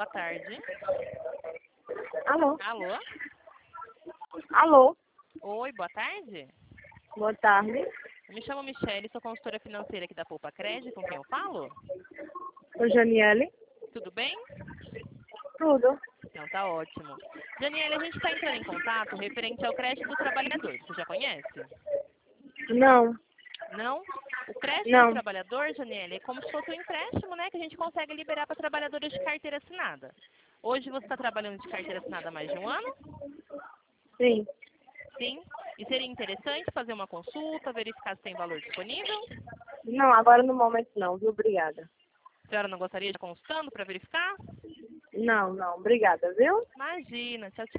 tarde. Alô? Alô? Alô? Oi, boa tarde. Boa tarde. Eu me chamo Michele, sou consultora financeira aqui da Poupa Crédito, com quem eu falo? Sou Janiele. Tudo bem? Tudo. Então tá ótimo. Janiele, a gente está entrando em contato referente ao crédito do trabalhador. Você já conhece? Não. Não? O crédito do Não. trabalhador, Janiele, é como se fosse um empréstimo, né, que a gente consegue liberar para trabalhadores de carteira assinada. Hoje você está trabalhando de carteira assinada há mais de um ano? Sim. Sim. E seria interessante fazer uma consulta, verificar se tem valor disponível? Não, agora no momento não, viu? Obrigada. A senhora não gostaria de ir consultando para verificar? Não, não. Obrigada, viu? Imagina. Tchau, tchau.